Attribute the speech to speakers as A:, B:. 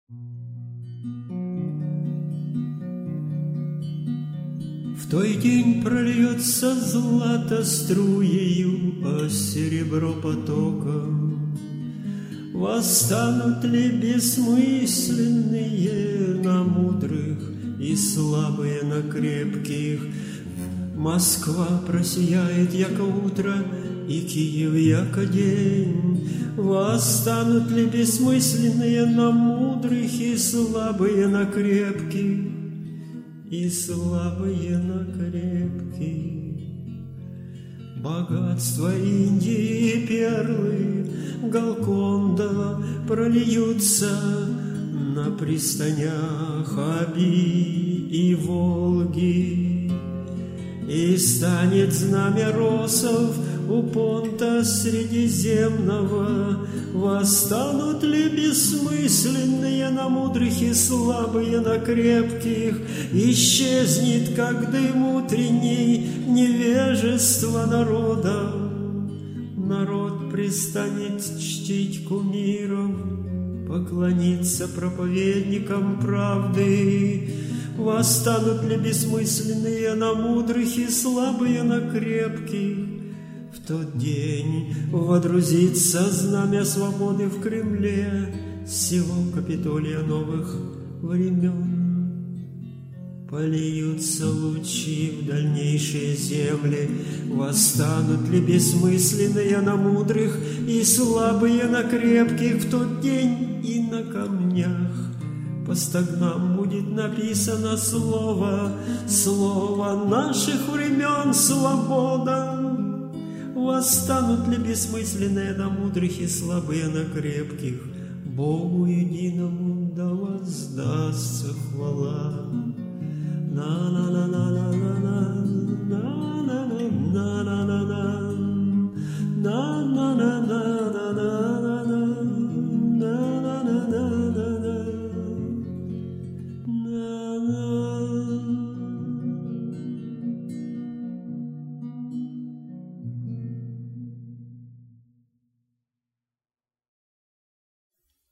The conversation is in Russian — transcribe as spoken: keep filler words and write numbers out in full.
A: В той день прольется злато струею, а серебро потоком. Восстанут ли бессмысленные на мудрых и слабые на крепких? Москва просияет, яко утро, и Киев, яко день. Восстанут ли бессмысленные на мудрых и слабые на крепких? И слабые на крепких. Богатство Индии и перлы Голконда прольются на пристанях Оби и Волги, и станет знамя росов у понта Средиземного. Восстанут ли бессмысленные на мудрых и слабые на крепких? Исчезнет, как дым утренний, невежество народа. Народ пристанет чтить кумиров, поклониться проповедникам правды. Восстанут ли бессмысленные на мудрых и слабые на крепких? В тот день водрузится знамя свободы в Кремле, сего Капитолия новых времен. Польются лучи в дальнейшие земли. Восстанут ли бессмысленные на мудрых и слабые на крепких? В тот день и на камнях по стогнам будет написано слово, слово наших времен, свобода. Восстанут ли бессмысленные на мудрых и слабые на крепких? Богу единому да воздастся хвала. На-на.